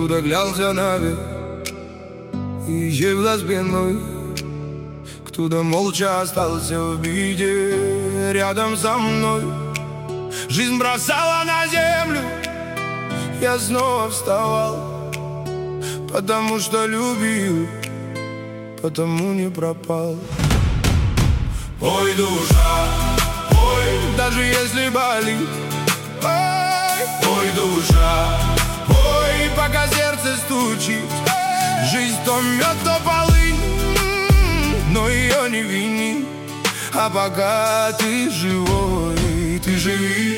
Кто-то глялся наверх и исчез спиной, кто-то молча остался в беде рядом со мной. Жизнь бросала на землю, я снова вставал, потому что любил, потому не пропал. Ой, душа, ой, даже если болит, ой, душа, ой, пока сердце стучит. Жизнь то мед, то полынь, но ее не вини. А пока ты живой, ты живи.